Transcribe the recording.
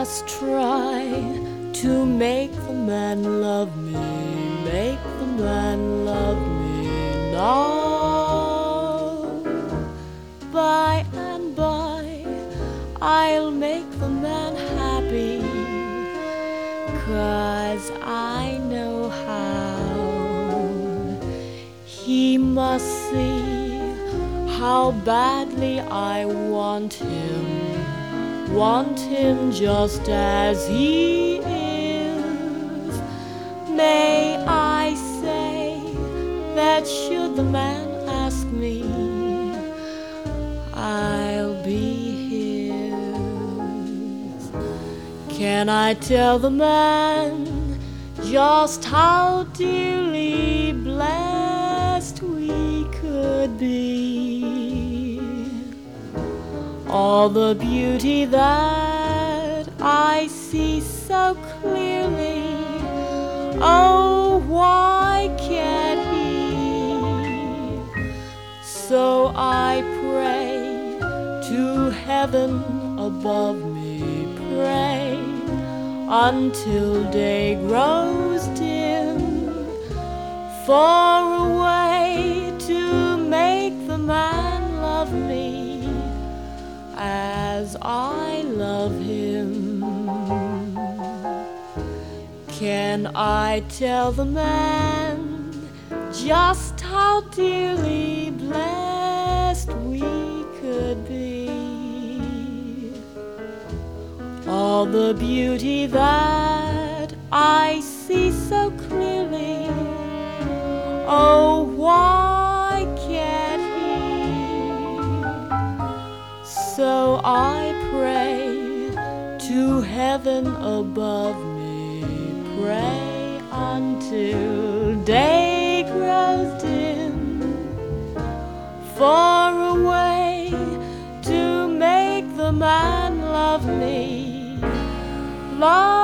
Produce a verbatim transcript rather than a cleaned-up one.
must try to make the man love me, make the man love me now. By and by I'll make the man happy, 'cause I know how. He must see how badly I want him, want him just as he is. May I say that should the man ask me, I'll be his. Can I tell the man just how dearly blessed we could be? All the beauty that I see so clearly, oh, why can't he? So I pray to heaven above me, pray until day grows dim, for a way to make the man love me as I love him. Can I tell the man just how dearly blessed we could be? All the beauty that I see so clearly, oh, why can't he? So I pray to heaven above me, pray until day grows dim, for a way to make the man love me, love